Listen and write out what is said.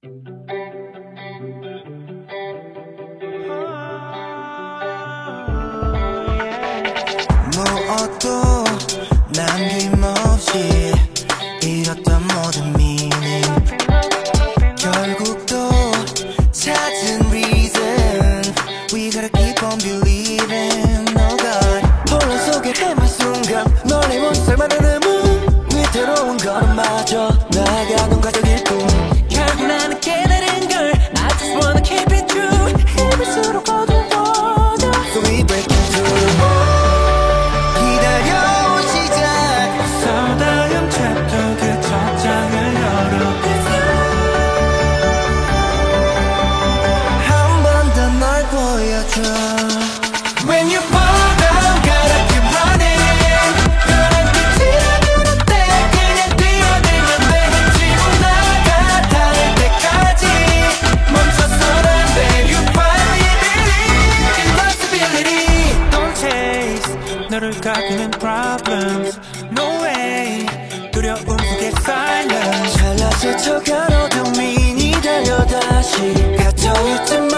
무엇도 남김없이 잃었던 모든 미닝 결국 또 찾은 reason We gotta keep on believing Oh God 혼란 속에 헤맨 순간 널 못 살만한 의문 위태로운 걸음마저 나아가는 과정일 뿐 결국 나는 깨달은 걸 I just wanna keep it true 힘을수록 어두워져 So we breaking through When you fall down, gotta keep running. 너란 끝이라 눈앞에 그냥 뛰어들면 돼. 지구 나가 닿을 때까지 멈춰서는 안 돼. You finally believe in possibility. Don't chase 너를 가꾸는 problems. No way 두려움 속에 silence. 잘나 스쳐간 어둠이 달려 다시 갇혀있지만